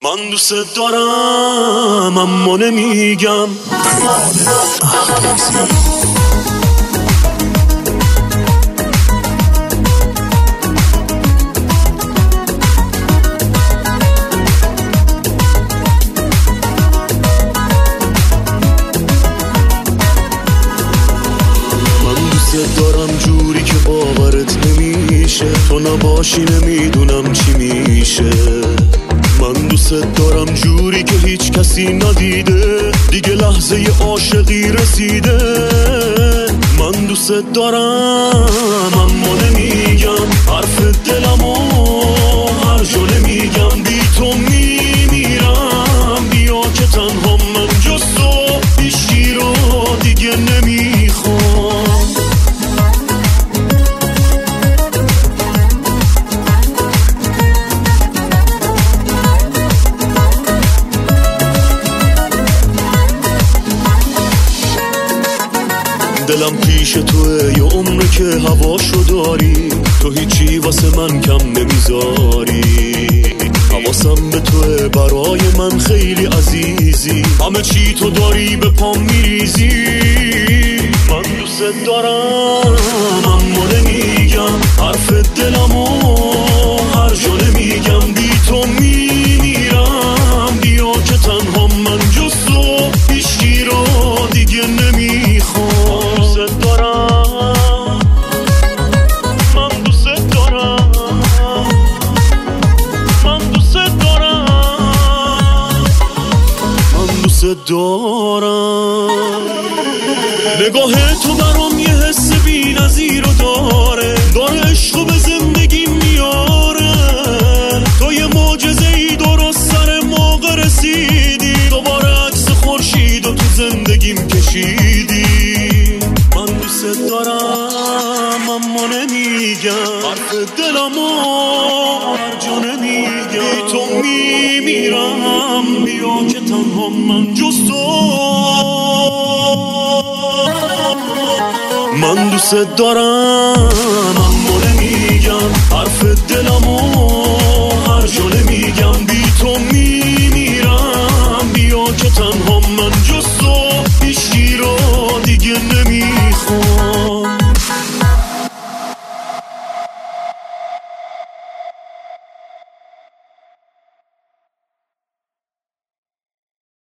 من دوست دارم اما نمیگم. دارم جوری که باورت نمیشه، تو نباشی نمیدونم چی میشه. من دوست دارم جوری که هیچ کسی ندیده، دیگه لحظه عاشقی رسیده. من دوست دارم اما نمیگم، حرف دلمو هر جا نمیگم. بی تو میمیرم، بیا که تنها من جز تو هیچکی رو دیگه نمیخوام. دلم پیش توه، یه عمره که هواشو داری، تو هیچی واسه من کم نمیذاری. حواسم به توه، برای من خیلی عزیزی، همه چی تو داری به پام میریزی. من دوست دارم اما نمیگم، حرف دلمو هر جا نمیگم. بی تو میمیرم، بیا که تنها من جز تو هیچکی رو دیگه نمیخوام. دارم نگاه تو برام یه حس بی نظیر رو داره عشق به زندگی میاره. تو یه معجزه‌ای درست سر موقع رسیدی، دوباره عکس خورشید و تو زندگیم کشیدی. من دوست دارم اما نمیگم، حرف دلمو هر جا نمیگم. تو میمیرم، بیا که تنها من جز تو. من دوست دارم اما نمیگم، حرف دلمو